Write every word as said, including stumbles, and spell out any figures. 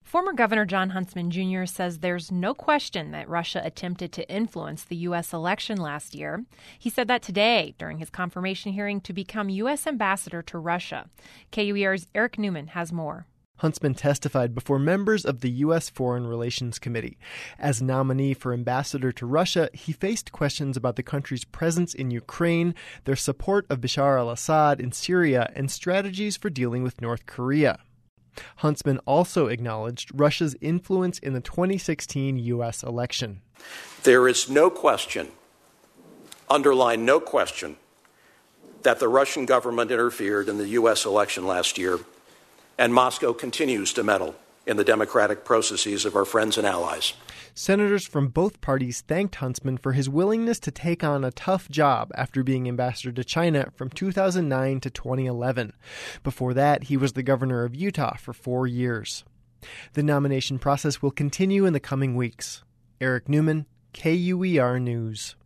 Former Governor Jon Huntsman Junior says there's no question that Russia attempted to influence the U S election last year. He said that today during his confirmation hearing to become U S ambassador to Russia. K U E R's Eric Newman has more. Huntsman testified before members of the U S Foreign Relations Committee. As nominee for ambassador to Russia, he faced questions about the country's presence in Ukraine, their support of Bashar al-Assad in Syria, and strategies for dealing with North Korea. Huntsman also acknowledged Russia's influence in the twenty sixteen U S election. There is no question, underline no question, that the Russian government interfered in the U S election last year, and Moscow continues to meddle in the democratic processes of our friends and allies. Senators from both parties thanked Huntsman for his willingness to take on a tough job after being ambassador to China from two thousand nine to twenty eleven. Before that, he was the governor of Utah for four years. The nomination process will continue in the coming weeks. Eric Newman, K U E R News.